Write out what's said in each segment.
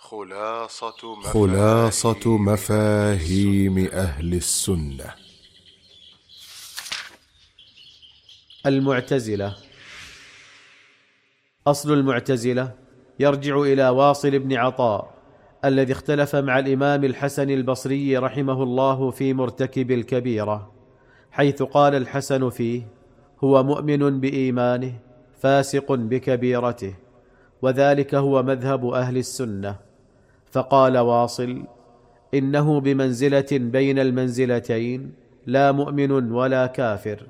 خلاصة مفاهيم أهل السنة. المعتزلة. أصل المعتزلة يرجع إلى واصل بن عطاء الذي اختلف مع الإمام الحسن البصري رحمه الله في مرتكب الكبيرة، حيث قال الحسن فيه: هو مؤمن بإيمانه فاسق بكبيرته، وذلك هو مذهب أهل السنة. فقال واصل: إنه بمنزلة بين المنزلتين، لا مؤمن ولا كافر.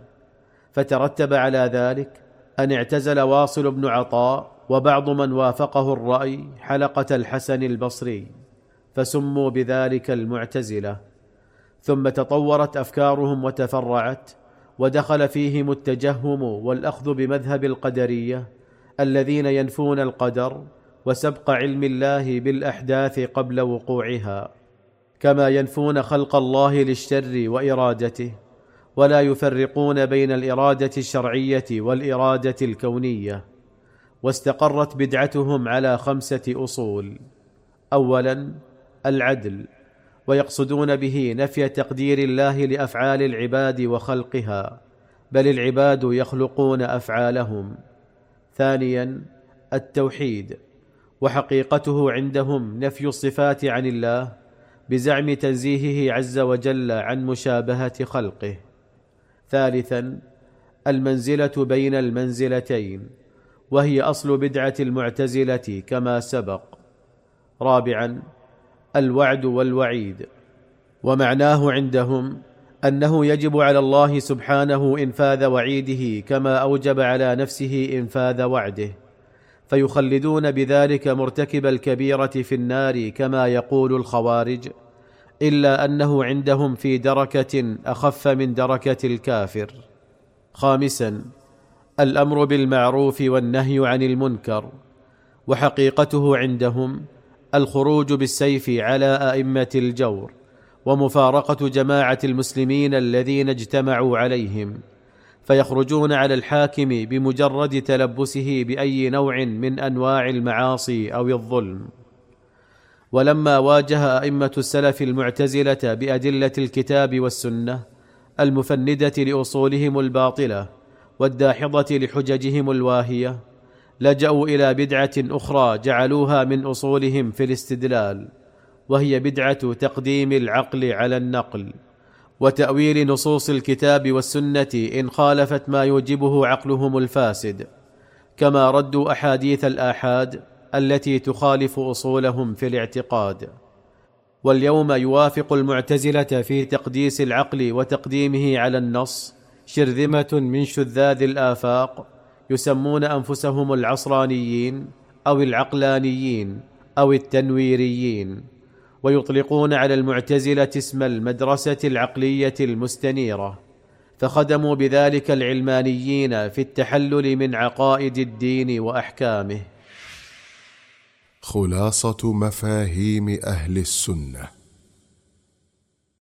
فترتب على ذلك أن اعتزل واصل بن عطاء وبعض من وافقه الرأي حلقة الحسن البصري، فسموا بذلك المعتزلة. ثم تطورت أفكارهم وتفرعت، ودخل فيهم التجهم والأخذ بمذهب القدرية الذين ينفون القدر وسبق علم الله بالأحداث قبل وقوعها، كما ينفون خلق الله للشر وإرادته، ولا يفرقون بين الإرادة الشرعية والإرادة الكونية. واستقرت بدعتهم على 5 أصول. أولا، العدل، ويقصدون به نفي تقدير الله لأفعال العباد وخلقها، بل العباد يخلقون أفعالهم. ثانيا، التوحيد، وحقيقته عندهم نفي الصفات عن الله بزعم تنزيهه عز وجل عن مشابهة خلقه. ثالثا، المنزلة بين المنزلتين، وهي أصل بدعة المعتزلة كما سبق. رابعا، الوعد والوعيد، ومعناه عندهم أنه يجب على الله سبحانه إنفاذ وعيده كما أوجب على نفسه إنفاذ وعده، فيخلدون بذلك مرتكب الكبيرة في النار كما يقول الخوارج، إلا أنه عندهم في دركة أخف من دركة الكافر. خامسا، الأمر بالمعروف والنهي عن المنكر، وحقيقته عندهم الخروج بالسيف على أئمة الجور، ومفارقة جماعة المسلمين الذين اجتمعوا عليهم، فيخرجون على الحاكم بمجرد تلبسه بأي نوع من أنواع المعاصي أو الظلم. ولما واجه أئمة السلف المعتزلة بأدلة الكتاب والسنة المفندة لأصولهم الباطلة والداحضة لحججهم الواهية، لجأوا إلى بدعة أخرى جعلوها من أصولهم في الاستدلال، وهي بدعة تقديم العقل على النقل، وتأويل نصوص الكتاب والسنة إن خالفت ما يوجبه عقلهم الفاسد، كما ردوا أحاديث الآحاد التي تخالف أصولهم في الاعتقاد. واليوم يوافق المعتزلة في تقديس العقل وتقديمه على النص شرذمة من شذاذ الآفاق يسمون أنفسهم العصرانيين أو العقلانيين أو التنويريين، ويطلقون على المعتزلة اسم المدرسة العقلية المستنيرة، فخدموا بذلك العلمانيين في التحلل من عقائد الدين وأحكامه. خلاصة مفاهيم أهل السنة.